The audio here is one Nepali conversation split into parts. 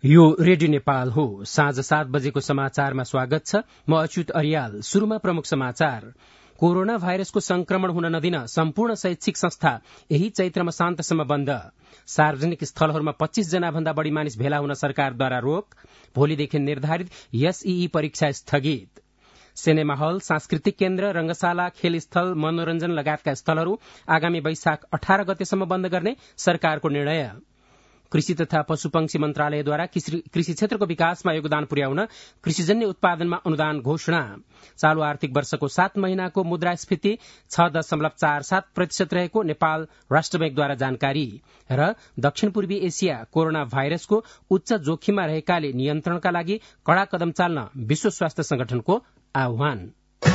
यो रेडियो नेपाल हो। साँझ 7 बजेको समाचारमा स्वागत छ। म अच्युत अरियाल। शुरूमा प्रमुख समाचार। कोरोना भाइरसको संक्रमण हुन नदिन सम्पूर्ण शैक्षिक संस्था यही चैत्र मसान्तसम्म बन्द। सार्वजनिक स्थलहरूमा 25 जना भन्दा बढ़ी मानिस भेला हुन सरकारद्वारा रोक। भोलिदेखि निर्धारित एसईई परीक्षा स्थगित। सिनेमा हल, सांस्कृतिक केन्द्र, रंगशाला, खेलस्थल, मनोरञ्जन लगायतका स्थलहरू आगामी वैशाख 18 गतेसम्म बन्द गर्ने सरकारको निर्णय। कृषि तथा पशुपक्षी मन्त्रालयद्वारा कृषि क्षेत्रको विकासमा योगदान पुर्याउन कृषिजन्य उत्पादनमा अनुदान घोषणा। चालू आर्थिक वर्षको 7 महिनाको मुद्रास्फीति 6.47% रहेको नेपाल राष्ट्र बैंकद्वारा जानकारी। र दक्षिण पूर्वी एसिया कोरोना भाइरसको उच्च जोखिममा रहेकाले नियन्त्रणका लागि कड़ा कदम चाल्न विश्व स्वास्थ्य संगठनको आह्वान।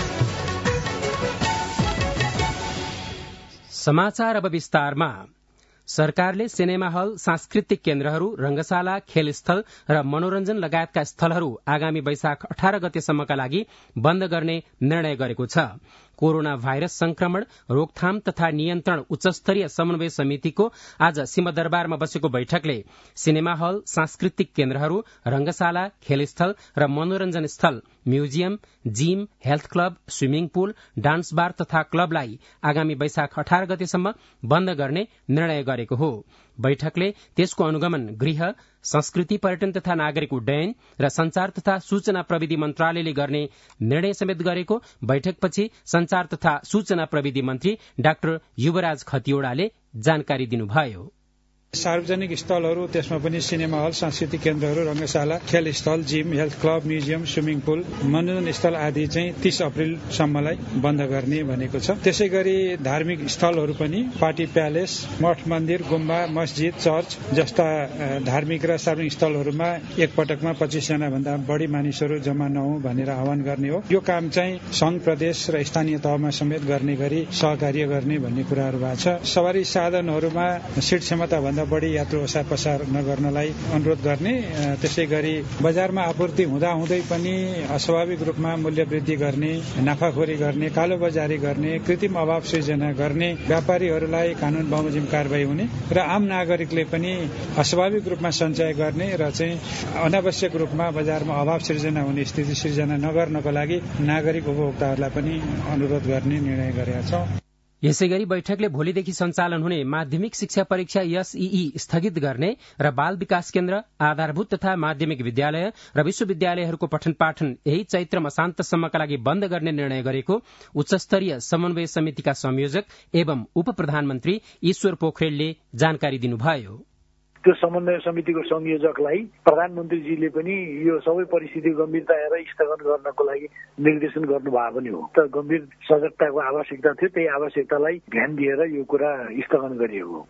समाचार अब विस्तारमा। सरकारले सिनेमा हल, सांस्कृतिक केन्द्रहरू, रंगशाला, खेलस्थल र मनोरञ्जन लगायतका स्थलहरू आगामी वैशाख 18 गतेसम्मका लागि बन्द गर्ने निर्णय गरेको छ। कोरोना भाइरस संक्रमण रोकथाम तथा नियन्त्रण उच्चस्तरीय समन्वय समितिको आज सिंहदरबारमा बसेको बैठकले सिनेमा हल, सांस्कृतिक केन्द्रहरू, रंगशाला, खेलस्थल र मनोरञ्जन स्थल, museum, gym, health club, swimming pool, dance bar तथा क्लबलाई आगामी वैशाख 18 गतेसम्म बन्द गर्ने निर्णय गरेको हो। बैठकले त्यसको अनुगमन गृह, संस्कृति, पर्यटन तथा नागरिक उड्डयन र संचार तथा सूचना प्रविधि मन्त्रालयले गर्ने निर्णय समेत गरेको बैठकपछि संचार तथा सूचना प्रविधि मन्त्री डाक्टर युवराज खतिवड़ाले जानकारी दिनुभयो। सार्वजनिक स्थलहरू, त्यसमा पनि सिनेमा हल, सांस्कृतिक केन्द्रहरू, रंगशाला, खेलस्थल, gym, health club, museum, swimming pool, मनोरञ्जन स्थल आदि चाहिँ 30 अप्रिलसम्मलाई बन्द गर्ने भनेको छ। त्यसै गरी धार्मिक स्थलहरू पनि पार्टी प्यालेस, मठ मन्दिर, गुम्बा, मस्जिद, चर्च जस्ता धार्मिक र सार्वजनिक स्थलहरूमा एकपटकमा 25 जना भन्दा बढ़ी मानिसहरू जम्मा नहुँ भनेर आह्वान गर्ने हो। यो काम चाहिँ संघ, प्रदेश र स्थानीय तहमा समेत गर्ने गरी सहकार्य गर्ने भन्ने कुराहरू भएको छ। सवारी साधनहरूमा सीट क्षमता बढ़ी यात्रु ओसार पसार नगर्नलाई अनुरोध गर्ने। त्यसै गरी बजारमा आपूर्ति हुँदाहुँदै पनि अस्वाभाविक रूपमा मूल्य वृद्धि गर्ने, नाफाखोरी गर्ने, कालो बजारी गर्ने, कृत्रिम अभाव सृजना गर्ने व्यापारीहरूलाई कानून बमोजिम कारवाही हुने र आम नागरिकले पनि अस्वाभाविक रूपमा सञ्चय गर्ने र चाहिँ अनावश्यक रूपमा बजारमा अभाव सृजना हुने स्थिति सृजना नगर्नको लागि नागरिक उपभोक्ताहरूलाई पनि अनुरोध गर्ने निर्णय गरेका छौं। यसैगरी बैठकले भोलिदेखि सञ्चालन हुने माध्यमिक शिक्षा परीक्षा एसईई स्थगित गर्ने र बाल विकास केन्द्र, आधारभूत तथा माध्यमिक विद्यालय र विश्वविद्यालयहरूको पठन पाठन यही चैत्र मसान्तसम्मका लागि बन्द गर्ने निर्णय गरेको उच्चस्तरीय समन्वय समितिका संयोजक एवं उप प्रधानमन्त्री ईश्वर पोखरेलले जानकारी दिनुभयो। त्यो समन्वय समितिको संयोजकलाई प्रधानमन्त्रीजीले पनि यो सबै परिस्थिति गम्भीरता हेरेर स्थगन गर्नको लागि निर्देशन गर्नुभएको पनि हो। त गम्भीर सजगताको आवश्यकता थियो, त्यही आवश्यकतालाई ध्यान दिएर यो कुरा स्थगन गरिएको हो।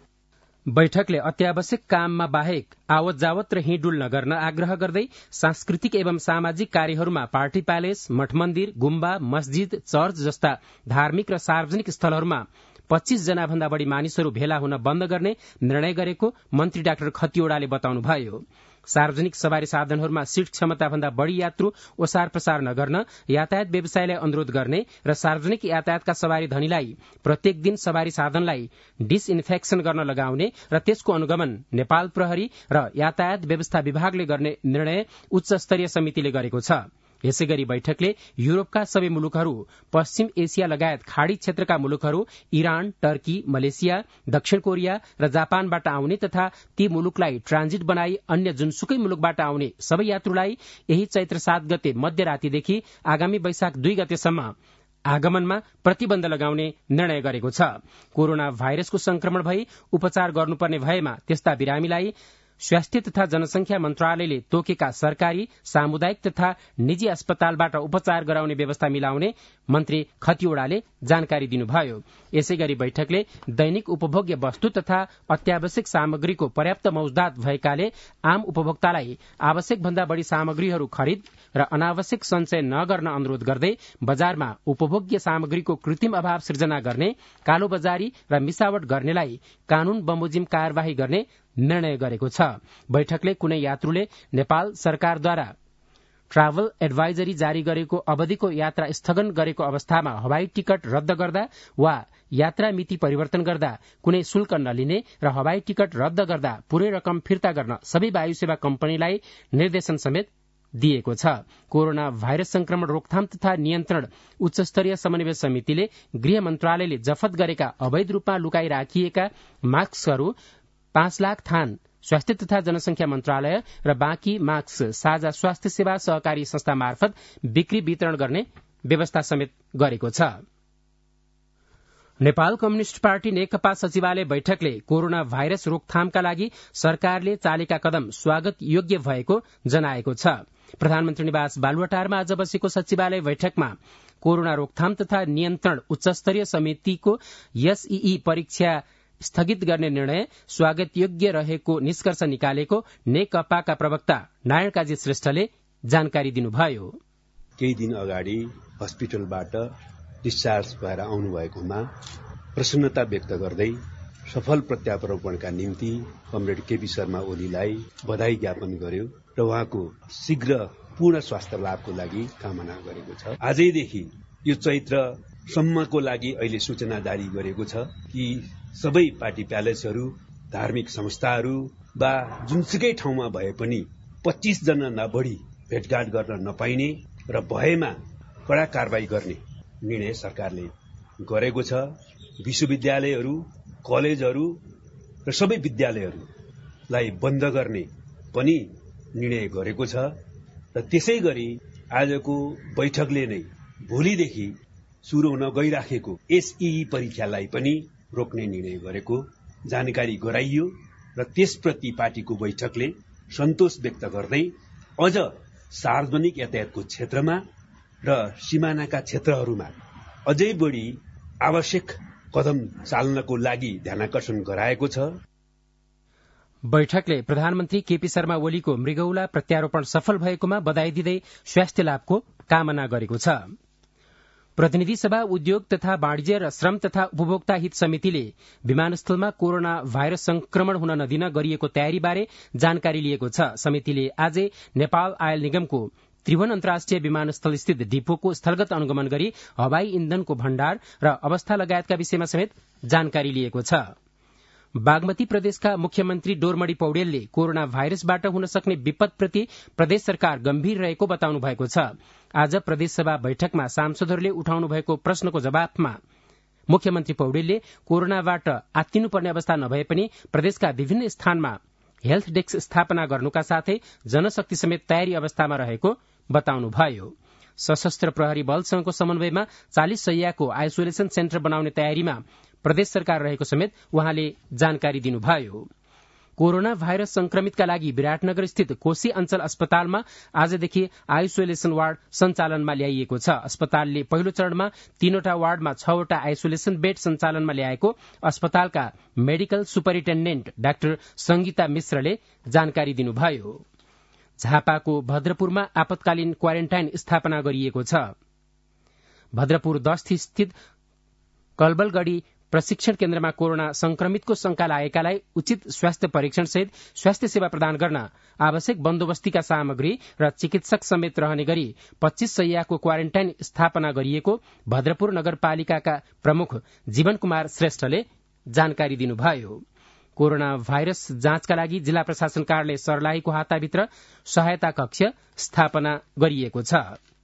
बैठकले अत्यावश्यक काममा बाहेक आवत जावत र हिँडुल नगर्न आग्रह गर्दै सांस्कृतिक एवं सामाजिक कार्यहरूमा पार्टी प्यालेस, मठ मन्दिर, गुम्बा, मस्जिद, चर्च जस्ता धार्मिक र सार्वजनिक स्थलहरूमा 25 जना भन्दा बढ़ी मानिसहरू भेला हुन बन्द गर्ने निर्णय गरेको मन्त्री डाक्टर खतिवड़ाले बताउनुभयो। सार्वजनिक सवारी साधनहरूमा सीट क्षमता भन्दा बढ़ी यात्रु ओसार प्रसार नगर्न यातायात व्यवसायलाई अनुरोध गर्ने र सार्वजनिक यातायातका सवारी धनीलाई प्रत्येक दिन सवारी साधनलाई डिसइन्फेक्सन गर्न लगाउने र त्यसको अनुगमन नेपाल प्रहरी र यातायात व्यवस्था विभागले गर्ने निर्णय उच्च स्तरीय समितिले गरेको छ। यसैगरी बैठकले युरोपका सबै मुलुकहरू, पश्चिम एसिया लगायत खाड़ी क्षेत्रका मुलुकहरू, इरान, टर्की, मलेसिया, दक्षिण कोरिया र जापानबाट आउने तथा ती मुलुकलाई ट्रान्जिट बनाई अन्य जुनसुकै मुलुकबाट आउने सबै यात्रुलाई यही चैत्र 7 गते मध्यरातीदेखि आगामी वैशाख 2 गतेसम्म आगमनमा प्रतिबन्ध लगाउने निर्णय गरेको छ। कोरोना भाइरसको संक्रमण भई उपचार गर्नुपर्ने भएमा त्यस्ता बिरामीलाई स्वास्थ्य तथा जनसंख्या मन्त्रालयले तोकेका सरकारी, सामुदायिक तथा निजी अस्पतालबाट उपचार गराउने व्यवस्था मिलाउने मन्त्री खतिवड़ाले जानकारी दिनुभयो। यसैगरी बैठकले दैनिक उपभोग्य वस्तु तथा अत्यावश्यक सामग्रीको पर्याप्त मौजदात भएकाले आम उपभोक्तालाई आवश्यक भन्दा बढ़ी सामग्रीहरू खरिद र अनावश्यक सञ्चय नगर्न अनुरोध गर्दै बजारमा उपभोग्य सामग्रीको कृत्रिम अभाव सृजना गर्ने, कालो बजारी र मिसावट गर्नेलाई कानून बमोजिम कार्यवाही गर्ने निर्णय गरेको छ। बैठकले कुनै यात्रुले नेपाल सरकारद्वारा ट्राभल एडभाइजरी जारी गरेको अवधिको यात्रा स्थगन गरेको अवस्थामा हवाई टिकट रद्द गर्दा वा यात्रा मिति परिवर्तन गर्दा कुनै शुल्क नलिने र हवाई टिकट रद्द गर्दा पूरै रकम फिर्ता गर्न सबै वायु सेवा कम्पनीलाई निर्देशन समेत दिएको छ। कोरोना भाइरस संक्रमण रोकथाम तथा नियन्त्रण उच्चस्तरीय समन्वय समितिले गृह मन्त्रालयले जफत गरेका अवैध रूपमा लुकाई राखिएका मास्कहरू 5 लाख थान स्वास्थ्य तथा जनसंख्या मन्त्रालय र बाँकी मास्क साझा स्वास्थ्य सेवा सहकारी संस्था मार्फत बिक्री वितरण गर्ने व्यवस्था समेत गरेको छ। नेपाल कम्युनिष्ट पार्टी नेकपा सचिवालय बैठकले कोरोना भाइरस रोकथामका लागि सरकारले चालेका कदम स्वागत योग्य भएको जनाएको छ। प्रधानमन्त्री निवास बालुवाटारमा आज बसेको सचिवालय बैठकमा कोरोना रोकथाम तथा नियन्त्रण उच्चस्तरीय समितिको एसईई परीक्षा स्थगित गर्ने निर्णय स्वागत योग्य रहेको निष्कर्ष निकालेको नेकपाका प्रवक्ता नारायण काजी श्रेष्ठले जानकारी दिनुभयो। केही दिन अगाडि हस्पिटलबाट डिस्चार्ज भएर आउनुभएकोमा प्रसन्नता व्यक्त गर्दै सफल प्रत्यारोपणका निम्ति कमरेड केपी शर्मा ओलीलाई बधाई ज्ञापन गर्यो र उहाँको शीघ्र पूर्ण स्वास्थ्य लाभको लागि कामना गरेको छ। आजैदेखि यो चैत्रसम्मको लागि अहिले सूचना जारी गरेको छ कि सबै पार्टी प्यालेसहरू, धार्मिक संस्थाहरू वा जुनसुकै ठाउँमा भए पनि 25 जना नबढी भेटघाट गर्न नपाइने र भएमा कड़ा कारवाही गर्ने निर्णय सरकारले गरेको छ। विश्वविद्यालयहरू, कलेजहरू र सबै विद्यालयहरूलाई बन्द गर्ने पनि निर्णय गरेको छ र त्यसै गरी आजको बैठकले नै भोलिदेखि सुरु हुन गइराखेको एसईई परीक्षालाई पनि रोक्ने निर्णय गरेको जानकारी गराइयो र त्यसप्रति पार्टीको बैठकले सन्तोष व्यक्त गर्दै अझ सार्वजनिक यातायातको क्षेत्रमा र सिमानाका क्षेत्रहरूमा अझै बढी आवश्यक कदम चाल्नको लागि ध्यानाकर्षण गराएको छ। बैठकले प्रधानमन्त्री केपी शर्मा ओलीको मृगौला प्रत्यारोपण सफल भएकोमा बधाई दिँदै स्वास्थ्य लाभको कामना गरेको छ। प्रतिनिधि सभा उद्योग तथा वाणिज्य र श्रम तथा उपभोक्ता हित समितिले विमानस्थलमा कोरोना भाइरस संक्रमण हुन नदिन गरिएको तयारीबारे जानकारी लिएको छ। समितिले आज नेपाल आयल निगमको त्रिभुवन अन्तर्राष्ट्रिय विमानस्थल स्थित डिपोको स्थलगत अनुगमन गरी हवाई इन्धनको भण्डार र अवस्था लगायतका विषयमा समेत जानकारी लिएको छ। बागमती प्रदेशका मुख्यमन्त्री डोरमणी पौडेलले कोरोना भाइरसबाट हुन सक्ने विपदप्रति प्रदेश सरकार गम्भीर रहेको बताउनु भएको छ। आज प्रदेशसभा बैठकमा सांसदहरूले उठाउनु भएको प्रश्नको जवाफमा मुख्यमन्त्री पौडेलले कोरोनाबाट आत्तिनुपर्ने अवस्था नभए पनि प्रदेशका विभिन्न स्थानमा हेल्थ डेस्क स्थापना गर्नुका साथै जनशक्ति समेत तयारी अवस्थामा रहेको बताउनुभयो। सशस्त्र प्रहरी बलसँगको समन्वयमा 40 शैय्याको आइसोलेसन सेन्टर बनाउने तयारीमा प्रदेश सरकार रहेको समेत उहाँले जानकारी दिनुभयो। कोरोना भाइरस संक्रमितका लागि विराटनगर स्थित कोशी अञ्चल अस्पतालमा आजदेखि आइसोलेसन वार्ड सञ्चालनमा ल्याइएको छ। अस्पतालले पहिलो चरणमा 3वटा वार्डमा 6वटा आइसोलेसन बेड सञ्चालनमा ल्याएको अस्पतालका मेडिकल सुपरिन्टेण्डेन्ट डाक्टर संगीता मिश्रले जानकारी दिनुभयो। झापाको भद्रपुरमा आपतकालीन क्वारेन्टाइन स्थापना गरिएको छ। भद्रपुर 10 स्थित कलबलगढ़ी प्रशिक्षण केन्द्रमा कोरोना संक्रमितको शंका लागेकालाई उचित स्वास्थ्य परीक्षण सहित स्वास्थ्य सेवा प्रदान गर्न आवश्यक बन्दोबस्तीका सामग्री र चिकित्सक समेत रहने गरी 25 शैय्याको क्वारेन्टाइन स्थापना गरिएको भद्रपुर नगरपालिकाका प्रमुख जीवन कुमार श्रेष्ठले जानकारी दिनुभयो। कोरोना भाइरस जाँचका लागि जिल्ला प्रशासन कार्यालय सर्लाहीको हाताभित्र सहायता कक्ष स्थापना गरिएको छ।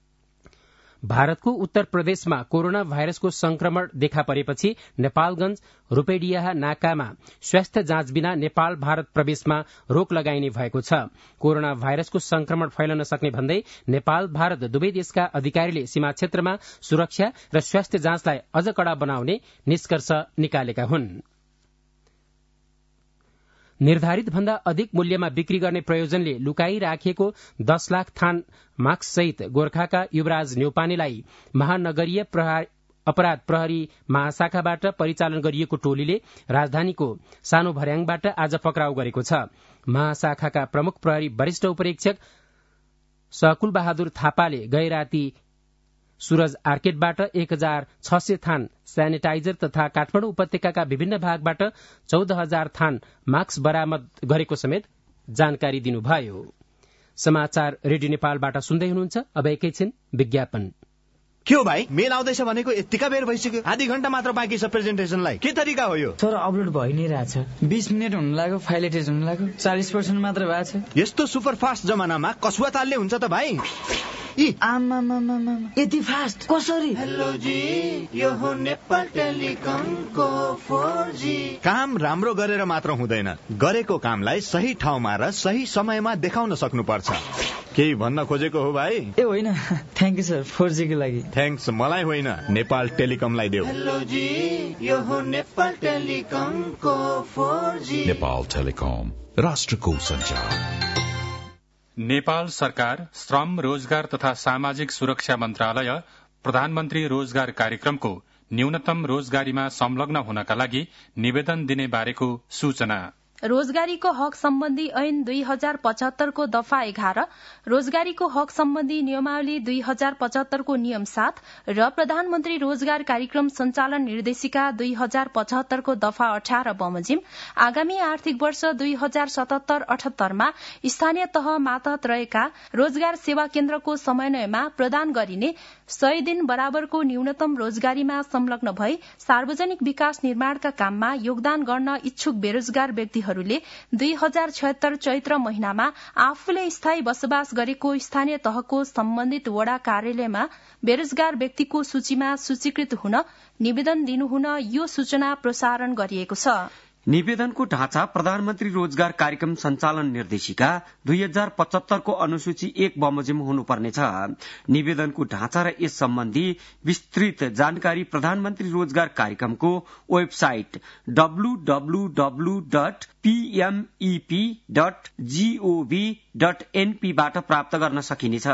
भारतको उत्तर प्रदेशमा कोरोना भाइरसको संक्रमण देखा परेपछि नेपालगंज रूपेडिया नाकामा स्वास्थ्य जाँच बिना नेपाल भारत प्रवेशमा रोक लगाइने भएको छ। कोरोना भाइरसको संक्रमण फैलन सक्ने भन्दै नेपाल भारत दुवै देशका अधिकारीले सीमा क्षेत्रमा सुरक्षा र स्वास्थ्य जाँचलाई अझ कड़ा बनाउने निष्कर्ष निकालेका हुन्। निर्धारित भन्दा अधिक मूल्यमा बिक्री गर्ने प्रयोजनले लुकाई राखिएको 10 लाख थान मास्क सहित गोर्खाका युवराज न्यौपानेलाई महानगरीय अपराध प्रहरी महाशाखाबाट परिचालन गरिएको टोलीले राजधानीको सानो भर्याङबाट आज पक्राउ गरेको छ। महाशाखाका प्रमुख प्रहरी वरिष्ठ उपरीक्षक सकूल बहादुर थापाले गए राति सूरज आर्केटबाट 1600 थान सेनिटाइजर तथा काठमाडौँ उपत्यकाका विभिन्न भागबाट 14,000 थान मास्क बरामद गरेको समेत जानकारी दिनुभयो। समाचार रेडियो नेपालबाट सुन्दै हुनुहुन्छ। अब एकैछिन विज्ञापन। के हो भाइ, मेल आउँदैछ भनेको यतिका बेर भइसक्यो, आधी घण्टा मात्र बाँकी छ प्रेजेन्टेसनलाई। के तरिका हो यो? सर अपलोड भइ नै रहेछ, 20 मिनेट हुन लाग्यो, फाइल एटेच हुन लाग्यो, 40% मात्र भएको छ। यस्तो सुपर फास्ट जमानामा कसुवा तालले हुन्छ त भाइ? यति फास्ट कसरी? हेलो जी, यो हो नेपाल टेलिकमको 4G। काम राम्रो गरेर मात्र हुँदैन, गरेको कामलाई सही ठाउँमा र सही समयमा देखाउन सक्नुपर्छ। केही भन्न खोजेको हो भाइ? ए होइन, थ्याङ्क यू सर 4G को लागि। थ्याङ्क्स मलाई होइन, नेपाल टेलिकमलाई देऊ। हेलो जी, यो हो नेपाल टेलिकमको 4G। नेपाल टेलिकम, राष्ट्रको सञ्चार। नेपाल सरकार श्रम, रोजगार तथा सामाजिक सुरक्षा मन्त्रालय प्रधानमन्त्री रोजगार कार्यक्रमको न्यूनतम रोजगारीमा संलग्न हुनका लागि निवेदन दिने बारेको सूचना। रोजगारीको हक सम्बन्धी ऐन 2075 को दफा 11, रोजगारीको हक सम्बन्धी नियमावली 2075 को नियम 7 र प्रधानमन्त्री रोजगार कार्यक्रम सञ्चालन निर्देशिका 2075 को दफा 18 बमोजिम आगामी आर्थिक वर्ष 2077-78 मा स्थानीय तह मातहत रहेका रोजगार सेवा केन्द्रको समन्वयमा प्रदान गरिने 100 दिन बराबरको न्यूनतम रोजगारीमा संलग्न भई सार्वजनिक विकास निर्माणका काममा योगदान गर्न इच्छुक बेरोजगार व्यक्तिहरूले 2076 चैत्र महिनामा आफूले स्थायी बसोबास गरेको स्थानीय तहको सम्बन्धित वडा कार्यालयमा बेरोजगार व्यक्तिको सूचीमा सूचीकृत हुन निवेदन दिनुहुन यो सूचना प्रसारण गरिएको छ। निवेदनको ढाँचा प्रधानमन्त्री रोजगार कार्यक्रम सञ्चालन निर्देशिका 2075 को अनुसूची 1 बमोजिम हुनुपर्नेछ। निवेदनको ढाँचा र यस सम्बन्धी विस्तृत जानकारी प्रधानमन्त्री रोजगार कार्यक्रमको वेबसाइट www.pmep.gov.np बाट प्राप्त गर्न सकिनेछ।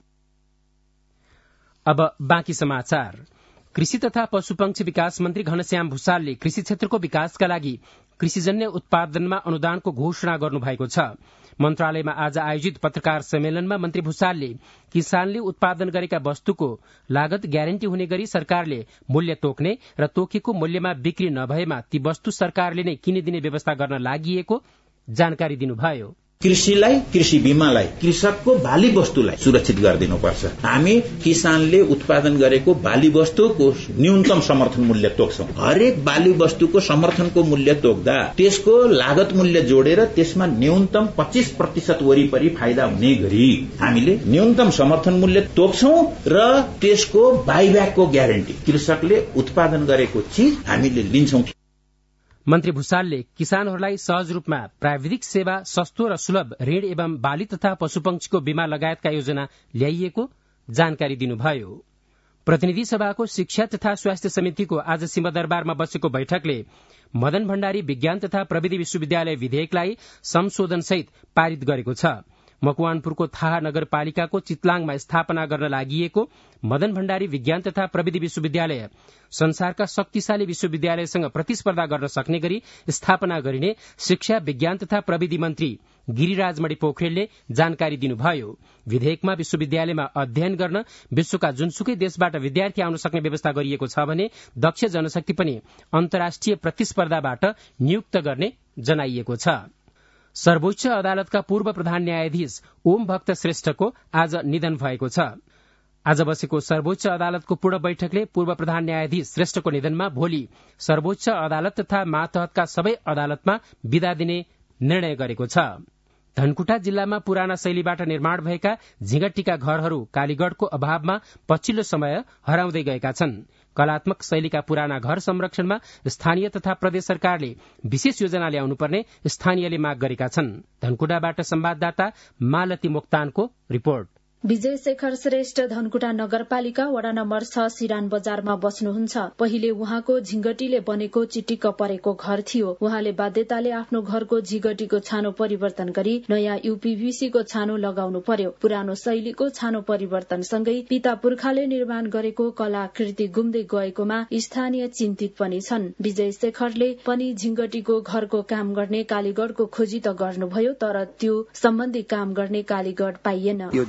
अब बाँकी समाचार। कृषि तथा पशुपक्षी विकास मन्त्री घनश्याम भुसालले कृषि क्षेत्रको विकासका लागि कृषिजन्य उत्पादनमा अनुदानको घोषणा गर्नुभएको छ। मन्त्रालयमा आज आयोजित पत्रकार सम्मेलनमा मन्त्री भुसालले किसानले उत्पादन गरेका वस्तुको लागत ग्यारेन्टी हुने गरी सरकारले मूल्य तोक्ने र तोकेको मूल्यमा बिक्री नभएमा ती वस्तु सरकारले नै किनिदिने व्यवस्था गर्न लागि जानकारी दिनुभयो। कृषिलाई, कृषि बीमालाई, कृषकको बाली वस्तुलाई सुरक्षित गरिदिनुपर्छ। हामी किसानले उत्पादन गरेको बाली वस्तुको न्यूनतम समर्थन मूल्य तोक्छौं। हरेक बाली वस्तुको समर्थनको मूल्य तोक्दा त्यसको लागत मूल्य जोडेर त्यसमा न्यूनतम 25% वरिपरि फाइदा हुने गरी हामीले न्यूनतम समर्थन मूल्य तोक्छौं र त्यसको बाइब्याकको ग्यारेन्टी कृषकले उत्पादन गरेको चीज हामीले लिन्छौं। मन्त्री भुसालले किसानहरूलाई सहज रूपमा प्राविधिक सेवा, सस्तो र सुलभ ऋण एवं बाली तथा पशुपक्षीको बीमा लगायतका योजना ल्याइएको जानकारी दिनुभयो। प्रतिनिधि सभाको शिक्षा तथा स्वास्थ्य समितिको आज सिंहदरबारमा बसेको बैठकले मदन भण्डारी विज्ञान तथा प्रविधि विश्वविद्यालय विधेयकलाई संशोधनसहित पारित गरेको छ। मकवानपुरको थाहा नगरपालिकाको चितलाङमा स्थापना गर्न लागि मदन भण्डारी विज्ञान तथा प्रविधि विश्वविद्यालय संसारका शक्तिशाली विश्वविद्यालयसँग प्रतिस्पर्धा गर्न सक्ने गरी स्थापना गरिने शिक्षा, विज्ञान तथा प्रविधि मन्त्री गिरिराजमणि पोखरेलले जानकारी दिनुभयो। विधेयकमा विश्वविद्यालयमा अध्ययन गर्न विश्वका जुनसुकै देशबाट विद्यार्थी आउन सक्ने व्यवस्था गरिएको छ भने दक्ष जनशक्ति पनि अन्तर्राष्ट्रिय प्रतिस्पर्धाबाट नियुक्त गर्ने जनाइएको छ। सर्वोच्च अदालतका पूर्व प्रधान न्यायाधीश ओम भक्त श्रेष्ठको आज निधन भएको छ। आज बसेको सर्वोच्च अदालतको पूर्ण बैठकले पूर्व प्रधान न्यायाधीश श्रेष्ठको निधनमा भोलि सर्वोच्च अदालत तथा मातहतका सबै अदालतमा विदा दिने निर्णय गरेको छ। धनकुटा जिल्लामा पुराना शैलीबाट निर्माण भएका झिंगटीका घरहरू कालीगढ़को अभावमा पछिल्लो समय हराउँदै गएका छन्। कलात्मक शैलीका पुराना घर संरक्षणमा स्थानीय तथा प्रदेश सरकारले विशेष योजना ल्याउनुपर्ने स्थानीयले माग गरेका छन्। धनकुटाबाट संवाददाता मालती मोक्तानको रिपोर्ट। विजय शेखर श्रेष्ठ धनकुटा नगरपालिका वडा नम्बर 6 सिरान बजारमा बस्नुहुन्छ। पहिले उहाँको झिंगटीले बनेको चिटिक्क परेको घर थियो। उहाँले बाध्यताले आफ्नो घरको झिंगटीको छानो परिवर्तन गरी नयाँ यूपीभीसी को छानो लगाउनु पर्यो। पुरानो शैलीको छानो परिवर्तनसँगै पिता पुर्खाले निर्माण गरेको कलाकृति गुम्दै गएकोमा स्थानीय चिन्तित पनि छन्। विजय शेखरले पनि झिंगटीको घरको काम गर्ने कालीगढ़को खोजी त गर्नुभयो, तर त्यो सम्बन्धी काम गर्ने कालीगढ़ पाइएन। यो झिंगटी हो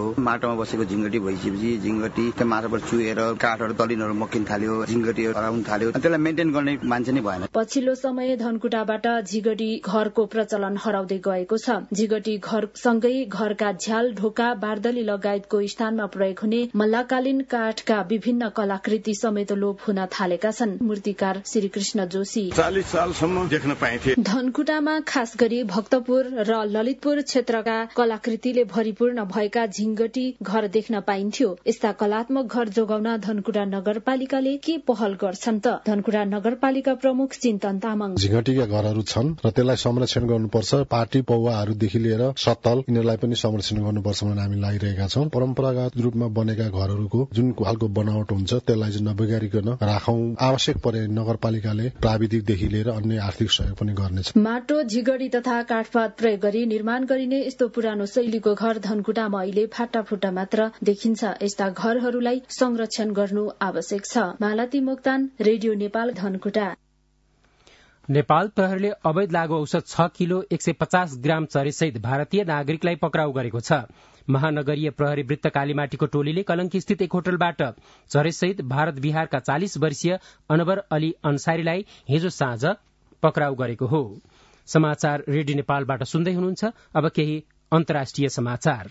हो। माटोमा बसेको झिङ्गटी भइसकेपछि झिङ्गटी त्यो माटोबाट चुहेर काठहरू दलिनहरू मकिन थाल्यो, झिङ्गटी हराउन थाल्यो, त्यसलाई मेन्टेन गर्ने मान्छे नै भएन। पछिल्लो समय धनकुटाबाट झिगटी घरको प्रचलन हराउँदै गएको छ। झिगटी घर सँगै घरका झ्याल, ढोका, बारदली लगायतको स्थानमा प्रयोग हुने मल्लकालीन काठका विभिन्न कलाकृति समेत लोप हुन थालेका छन्। मूर्तिकार श्रीकृष्ण जोशी 40 सालसम्म देख्न पाइन्थे। धनकुटामा खास गरी भक्तपुर र ललितपुर क्षेत्रका कलाकृतिले भरिपूर्ण भएका झिङ्गटी घर देख्न पाइन्थ्यो। यस्ता कलात्मक घर जोगाउन धनकुटा नगरपालिकाले के पहल गर्छन् त? धनकुटा नगरपालिका प्रमुख चिन्तन तामाङ। झिङ्गटीका घरहरू छन् र त्यसलाई संरक्षण गर्नुपर्छ। पाटी पौवाहरूदेखि लिएर सत्तल यिनीहरूलाई पनि संरक्षण गर्नुपर्छ भनेर हामी लागिरहेका छौं। परम्परागत रूपमा बनेका घरहरूको जुन खालको बनावट हुन्छ त्यसलाई चाहिँ नबिगारिकन राखौं। आवश्यक परे नगरपालिकाले प्राविधिकदेखि लिएर अन्य आर्थिक सहयोग पनि गर्नेछ। माटो, झिगडी तथा काठपात प्रयोग गरी निर्माण गरिने यस्तो पुरानो शैलीको घर धनकुटामा अहिले फाटाफुटा मात्र देखिन्छ। यस्ता घरहरूलाई संरक्षण गर्नु आवश्यक छ। मालती मोक्तान, रेडियो नेपाल, धनकुटा। नेपाल प्रहरीले अवैध लागू औषध 6 किलो 150 ग्राम चरेसहित भारतीय नागरिकलाई पक्राउ गरेको छ। महानगरीय प्रहरी वृत्त कालीमाटीको टोलीले कलंकी स्थित एक होटलबाट चरेसहित भारत बिहारका 40 वर्षीय अनवर अली अन्सारीलाई हिजो साँझ पक्राउ गरेको हो। समाचार रेडियो नेपालबाट सुन्दै हुनुहुन्छ। अब केही अन्तर्राष्ट्रिय समाचार।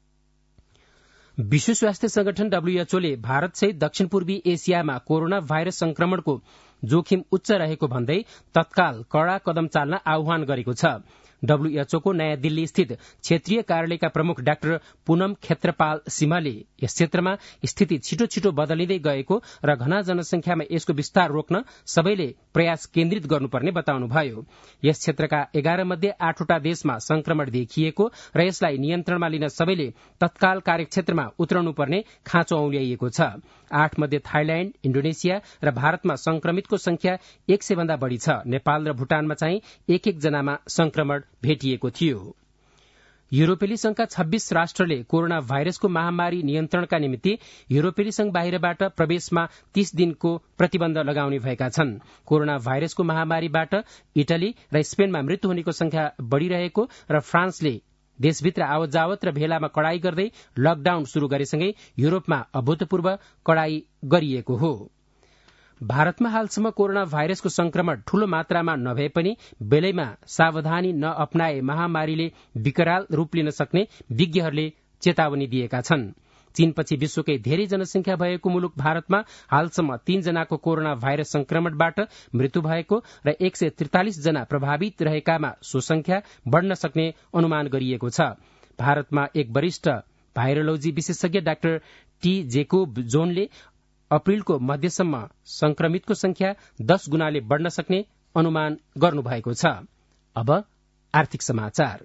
विश्व स्वास्थ्य संगठन डब्ल्यूएचओले भारतसहित दक्षिण पूर्वी एसियामा कोरोना भाइरस संक्रमणको जोखिम उच्च रहेको भन्दै तत्काल कड़ा कदम चाल्न आह्वान गरेको छ। डब्ल्यूएचओको नयाँ दिल्ली स्थित क्षेत्रीय कार्यालयका प्रमुख डाक्टर पूनम क्षेत्रपाल सिंहले यस क्षेत्रमा स्थिति छिटो छिटो बदलिँदै गएको र घना जनसंख्यामा यसको विस्तार रोक्न सबैले प्रयास केन्द्रित गर्नुपर्ने बताउनुभयो। यस क्षेत्रका 11 मध्ये 8वटा देशमा संक्रमण देखिएको र यसलाई नियन्त्रणमा लिन सबैले तत्काल कार्यक्षेत्रमा उत्रनुपर्ने खाँचो औल्याइएको छ। 8 मध्ये थाइल्याण्ड, इण्डोनेसिया र भारतमा संक्रमितको संख्या 100 भन्दा बढ़ी छ। नेपाल र भूटानमा चाहिँ एक जनामा संक्रमण भेटिएको थियो। युरोपेली संघका 26 राष्ट्रले कोरोना भाइरसको महामारी नियन्त्रणका निमित्त युरोपेली संघ बाहिरबाट प्रवेशमा 30 दिनको प्रतिबन्ध लगाउने भएका छन्। कोरोना भाइरसको महामारीबाट इटली र स्पेनमा मृत्यु हुनेको संख्या बढ़िरहेको र फ्रान्सले देशभित्र आवत जावत र भेलामा कड़ाई गर्दै लकडाउन शुरू गरेसँगै युरोपमा अभूतपूर्व कड़ाई गरिएको हो। भारतमा हालसम्म कोरोना भाइरसको संक्रमण ठूलो मात्रामा नभए पनि बेलैमा सावधानी नअपनाए महामारीले विकराल रूप लिन सक्ने विज्ञहरूले चेतावनी दिएका छन्। चीनपछि विश्वकै धेरै जनसंख्या भएको मुलुक भारतमा हालसम्म 3 जनाको कोरोना भाइरस संक्रमणबाट मृत्यु भएको र 143 जना प्रभावित रहेकामा सो संख्या बढ़न सक्ने अनुमान गरिएको छ। भारतमा एक वरिष्ठ भाइरोलोजी विशेषज्ञ डाक्टर टी जेकोब जोनले अप्रिलको मध्यसम्म संक्रमितको संख्या 10 गुणाले बढ़न सक्ने अनुमान गर्नुभएको छ। अब आर्थिक समाचार।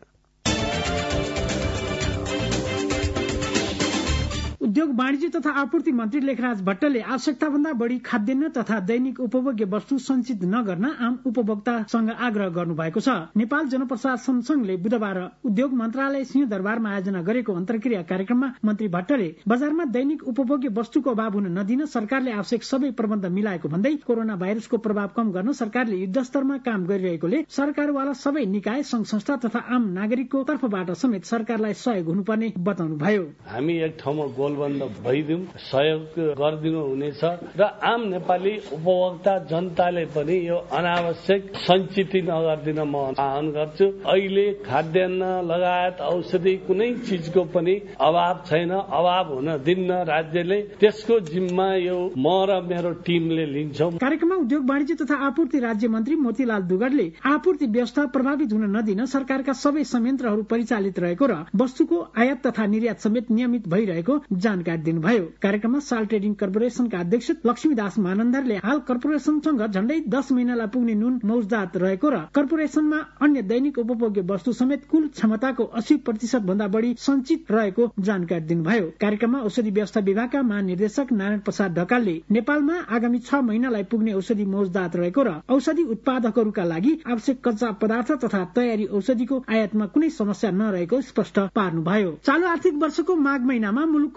उद्योग, वाणिज्य तथा आपूर्ति मन्त्री लेखराज भट्टले आवश्यकताभन्दा बढ़ी खाद्यान्न तथा दैनिक उपभोग्य वस्तु सञ्चित नगर्न आम उपभोक्तासँग आग्रह गर्नुभएको छ। नेपाल जनप्रशासन संघले बुधबार उद्योग मन्त्रालय सिंहदरबारमा आयोजना गरेको अन्तर्क्रिया कार्यक्रममा मन्त्री भट्टले बजारमा दैनिक उपभोग्य वस्तुको अभाव हुन नदिन सरकारले आवश्यक सबै प्रबन्ध मिलाएको भन्दै कोरोना भाइरसको प्रभाव कम गर्न सरकारले युद्धस्तरमा काम गरिरहेकोले सरकारवाला सबै निकाय, संघ संस्था तथा आम नागरिकको तर्फबाट समेत सरकारलाई सहयोग हुनुपर्ने बताउनुभयो। हामी एक ठाउँमा गोलबन्द भइदिउँ, सहयोग गरिदिनु हुनेछ र आम नेपाली उपभोक्ता जनताले पनि यो अनावश्यक सञ्चित नगरिदिन म आह्वान गर्छु। अहिले खाद्यान्न लगायत औषधि कुनै चिजको पनि अभाव छैन, अभाव हुन दिन्न राज्यले। त्यसको जिम्मा यो म र मेरो टिमले लिन्छौं। कार्यक्रममा उद्योग, वाणिज्य तथा आपूर्ति राज्य मन्त्री मोतीलाल दुगरले आपूर्ति व्यवस्था प्रभावित हुन नदिन सरकारका सबै संयन्त्रहरू परिचालित रहेको र वस्तुको आयात तथा निर्यात समेत नियमित भइरहेको जानकारी दिनुभयो। कार्यक्रममा साल ट्रेडिङ कर्पोरेशनका अध्यक्ष लक्ष्मीदास मानन्दरले हाल कर्पोरेशनसँग झण्डै 10 महिनालाई पुग्ने नुन मौजदात रहेको र कर्पोरेशनमा अन्य दैनिक उपभोग्य वस्तु समेत कुल क्षमताको 80% भन्दा बढ़ी सञ्चित रहेको जानकारी दिनुभयो। कार्यक्रममा औषधि व्यवस्था विभागका महानिर्देशक नारायण प्रसाद ढकालले नेपालमा आगामी 6 महिनालाई पुग्ने औषधि मौजदात रहेको र औषधि उत्पादकहरूका लागि आवश्यक कच्चा पदार्थ तथा तयारी औषधिको आयातमा कुनै समस्या नरहेको स्पष्ट पार्नुभयो। चालू आर्थिक वर्षको माघ महिनामा मुलुकको मुद्रा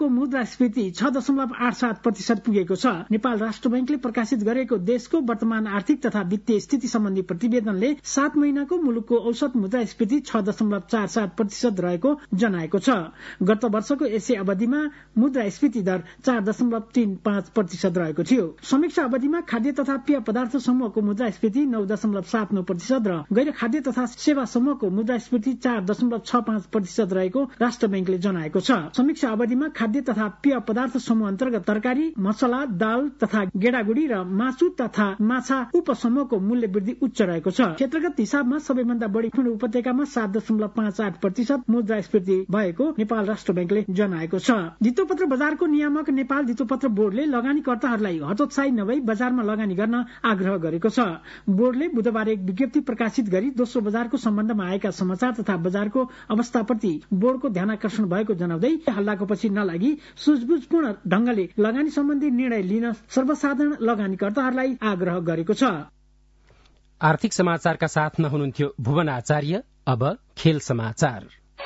मुद्रास्फीति 6.87% पुगेको छ। नेपाल राष्ट्र बैंकले प्रकाशित गरेको देशको वर्तमान आर्थिक तथा वित्तीय स्थिति सम्बन्धी प्रतिवेदनले 7 महिनाको मुलुकको औसत मुद्रास्फीति 6.47% रहेको जनाएको छ। गत वर्षको यसै अवधिमा मुद्रास्फीति दर 4.35% रहेको थियो। समीक्षा अवधिमा खाद्य तथा पेय पदार्थ समूहको मुद्रास्फीति 9.79% र गैर खाद्य तथा सेवा समूहको मुद्रास्फीति 4.65% रहेको राष्ट्र बैंकले जनाएको छ। समीक्षा अवधिमा खाद्य तथा पेय पदार्थ समूह अन्तर्गत तरकारी, मसला, दाल तथा गेडागुडी र मासु तथा माछा उपसमूहको मूल्य वृद्धि उच्च रहेको छ। क्षेत्रगत हिसाबमा सबैभन्दा बढी काठमाडौँ उपत्यकामा 7.58% मुद्रास्फीति भएको नेपाल राष्ट्र बैंकले जनाएको छ। धितोपत्र बजारको नियामक नेपाल धितोपत्र बोर्डले लगानीकर्ताहरूलाई हतोत्साही नभई बजारमा लगानी गर्न आग्रह गरेको छ। बोर्डले बुधबार एक विज्ञप्ति प्रकाशित गरी दोस्रो बजारको सम्बन्धमा आएका समाचार तथा बजारको अवस्थाप्रति बोर्डको ध्यानाकर्षण भएको जनाउँदै हल्लाको पछि नलागी सुझबुझपूर्ण ढंगले लगानी सम्बन्धी निर्णय लिन सर्वसाधारण लगानीकर्ताहरूलाई आग्रह गरेको छ। आर्थिक समाचारका साथमा हुनुहुन्थ्यो भुवन आचार्य। अब खेल समाचार।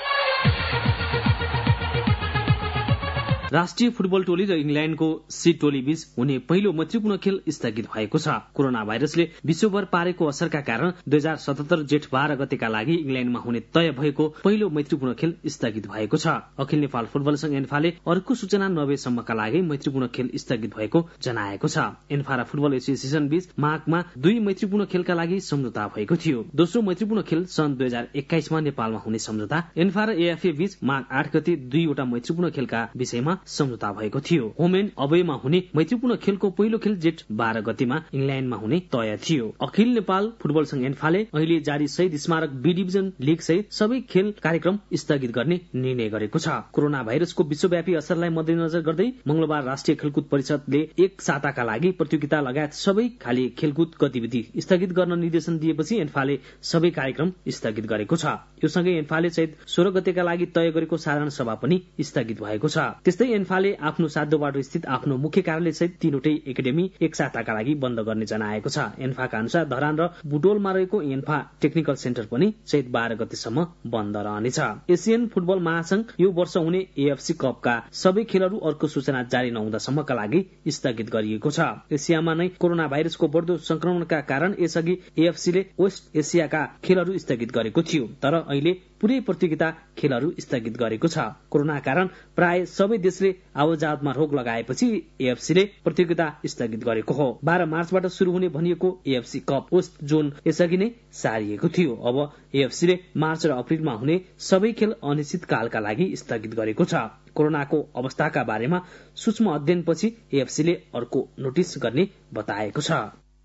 राष्ट्रिय फुटबल टोली र इंग्ल्याण्डको सी टोली बीच हुने पहिलो मैत्रीपूर्ण खेल स्थगित भएको छ। कोरोना भाइरसले विश्वभर पारेको असरका कारण 2077 जेठ 12 गतेका लागि इंग्ल्याण्डमा हुने तय भएको पहिलो मैत्रीपूर्ण खेल स्थगित भएको छ। अखिल नेपाल फुटबल संघ एन्फाले अर्को सूचना नभएसम्मका लागि मैत्रीपूर्ण खेल स्थगित भएको जनाएको छ। एन्फा र फुटबल एसोसिएसन बीच माघमा 2 मैत्रीपूर्ण खेलका लागि सम्झौता भएको थियो। दोस्रो मैत्रीपूर्ण खेल सन् 2021 मा नेपालमा हुने सम्झौता। एन्फा र एएफए बीच माघ 8 गते 2 वटा मैत्रीपूर्ण खेलका विषयमा सम्झौता भएको थियो। होम एन्ड अवेमा हुने मैत्रीपूर्ण खेलको पहिलो खेल जेठ 12 गतेमा इंग्ल्याण्डमा हुने तय थियो। अखिल नेपाल फुटबल संघ एन्फाले अहिले जारी शहीद स्मारक बी डिभिजन लीग सहित सबै खेल कार्यक्रम स्थगित गर्ने निर्णय गरेको छ। कोरोना भाइरसको विश्वव्यापी असरलाई मध्यनजर गर्दै मंगलबार राष्ट्रिय खेलकुद परिषदले एक साताका लागि प्रतियोगिता लगायत सबै खाली खेलकुद गतिविधि स्थगित गर्न निर्देशन दिएपछि एन्फाले सबै कार्यक्रम स्थगित गरेको छ। यो सँगै एन्फाले सहित 16 गतेका लागि तय गरेको साधारण सभा पनि स्थगित भएको छ। त्यस्तै एन्फाले आफ्नो साधोबाटो स्थित आफ्नो मुख्य कार्यालय सहित 3वटै एकाडेमी एक साताका लागि बन्द गर्ने जनाएको छ। एन्फाका अनुसार धरान र बुटोलमा रहेको एन्फा टेक्निकल सेन्टर पनि चैत 12 गतेसम्म बन्द रहनेछ। एसियन फुटबल महासंघ यो वर्ष हुने एएफसी कपका सबै खेलहरू अर्को सूचना जारी नहुँदासम्मका लागि स्थगित गरिएको छ। एसियामा नै कोरोना भाइरसको बढ्दो संक्रमणका कारण यसअघि एएफसीले वेस्ट एसियाका खेलहरू स्थगित गरेको थियो, तर अहिले पुरै प्रतियोगिता खेलहरू स्थगित गरेको छ। कोरोना कारण प्राय सबै देशले आवाजावतमा रोक लगाएपछि एएफसीले प्रतियोगिता स्थगित गरेको हो। 12 मार्चबाट शुरू हुने भनिएको एएफसी कप वेस्ट जोन यसअघि नै सारिएको थियो। अब एएफसीले मार्च र अप्रिलमा हुने सबै खेल अनिश्चितकालका लागि स्थगित गरेको छ। कोरोनाको अवस्थाका बारेमा सूक्ष्म अध्ययनपछि एएफसीले अर्को नोटिस गर्ने बताएको छ।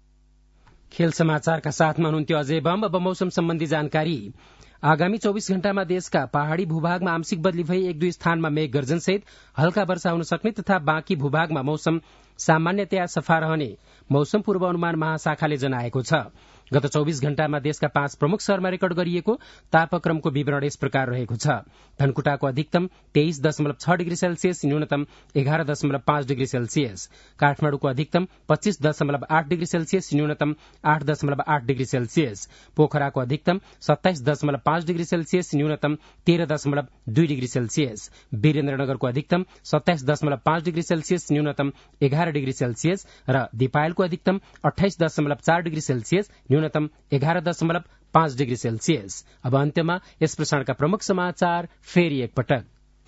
खेल समाचारका साथमा हुनुहुन्थ्यो अजय बम। अब मौसम सम्बन्धी जानकारी। आगामी 24 घण्टामा देशका पहाड़ी भूभागमा आंशिक बदली भई 1-2 स्थानमा मेघ गर्जन सहित हल्का वर्षा हुन सक्ने तथा बाँकी भूभागमा मौसम सामान्यतया सफा रहने मौसम पूर्वानुमान महाशाखाले जनाएको छ। गत 24 घण्टामा देशका 5 प्रमुख शहरमा रेकर्ड गरिएको तापक्रमको विवरण यस प्रकार रहेको छ। धनकुटाको अधिकतम 23.6 डिग्री सेल्सियस, न्यूनतम 11.5 डिग्री सेल्सियस। काठमाडौँको अधिकतम 25.8 डिग्री सेल्सियस, न्यूनतम 8.8 डिग्री सेल्सियस। पोखराको अधिकतम 27.5 डिग्री सेल्सियस, न्यूनतम 13.2 डिग्री सेल्सियस। वीरेन्द्रनगरको अधिकतम 27.5 डिग्री सेल्सियस, न्यूनतम 11 डिग्री सेल्सियस र दिपायलको अधिकतम 28.4 डिग्री सेल्सियस, न्यूनतम 11.5 डिग्री सेल्सियस। अब अन्त्यमा यस प्रसारणका प्रमुख समाचार फेरि एकपटक।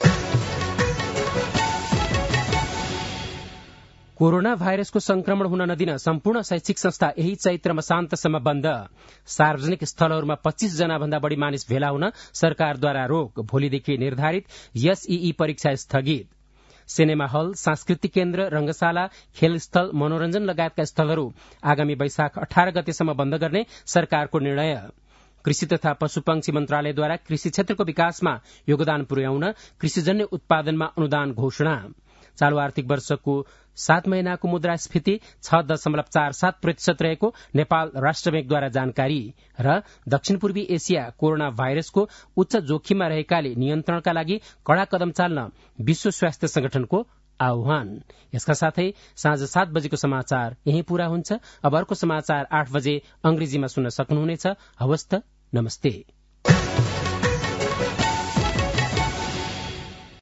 कोरोना भाइरसको संक्रमण हुन नदिन सम्पूर्ण शैक्षिक संस्था यही चैत्र मसान्तसम्म बन्द। सार्वजनिक स्थलहरूमा 25 जना भन्दा बढ़ी मानिस भेला हुन सरकारद्वारा रोक। भोलिदेखि निर्धारित एसईई परीक्षा स्थगित। सिनेमा हल, सांस्कृतिक केन्द्र, रंगशाला, खेलस्थल, मनोरञ्जन लगायतका स्थलहरू आगामी वैशाख 18 गतेसम्म बन्द गर्ने सरकारको निर्णय। कृषि तथा पशुपक्षी मन्त्रालयद्वारा कृषि क्षेत्रको विकासमा योगदान पुर्याउन कृषिजन्य उत्पादनमा अनुदान घोषणा। चालू आर्थिक वर्षको 7 महिनाको मुद्रास्फीति 6.47% रहेको नेपाल राष्ट्र बैंकद्वारा जानकारी। र दक्षिण पूर्वी एसिया कोरोना भाइरसको उच्च जोखिममा रहेकाले नियन्त्रणका लागि कड़ा कदम चाल्न विश्व स्वास्थ्य संगठनको आह्वान। यसका साथै साँझ 7 बजेको समाचार यही पूरा हुन्छ। अब अर्को समाचार 8 बजे अंग्रेजीमा सुन्न सक्नुहुनेछ। हवस् त, नमस्ते।